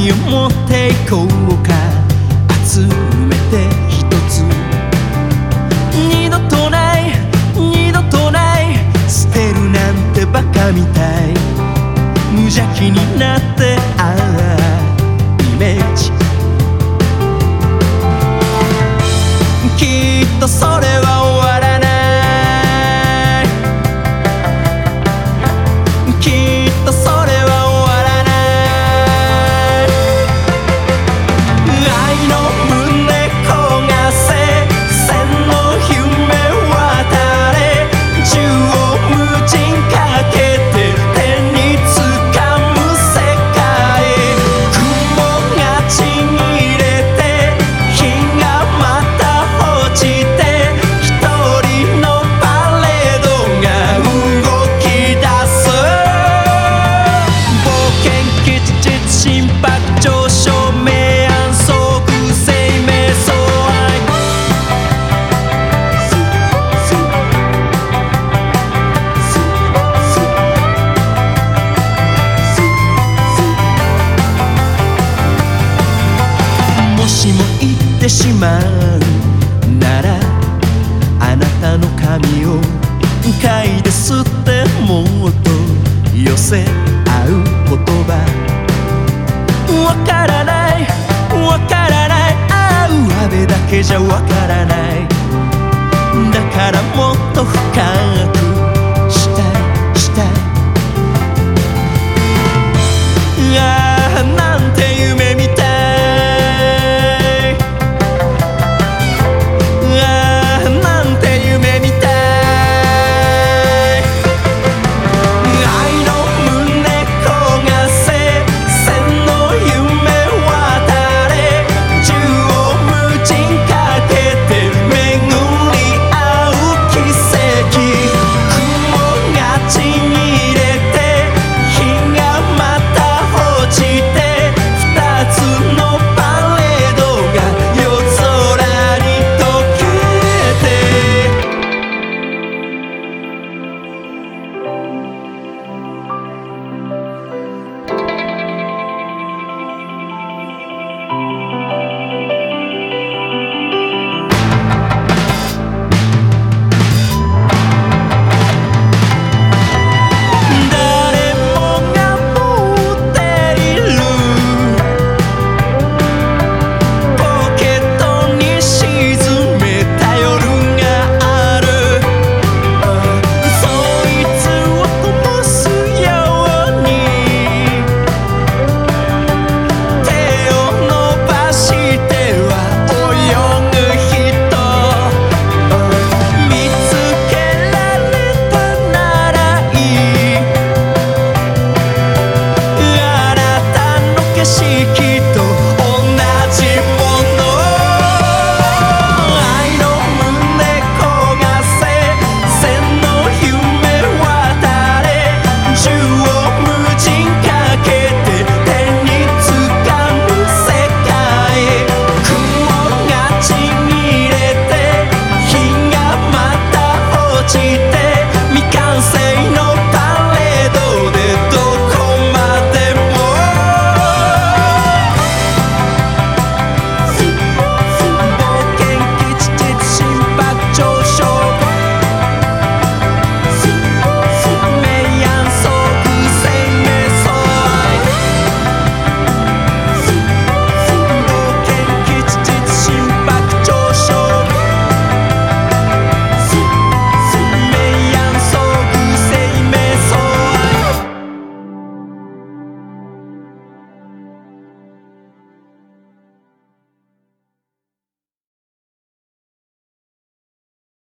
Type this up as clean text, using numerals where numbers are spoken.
何を持っていこうか集めて一つ二度とない二度とない捨てるなんてバカみたい無邪気になってイメージきっとそれは終わらないきっとそれは終わらない愛の胸焦がせ千の夢渡れ縦横無尽かけて手につかむ世界雲がちぎれて日がまた落ちて一人のパレードが動き出す冒険基地心拍上昇明暗相互生命相愛もしも言ってしまうならあなたの髪を嗅いですってもっと寄せ合う言葉わからないわからないあべだけじゃわからないだからもっと深く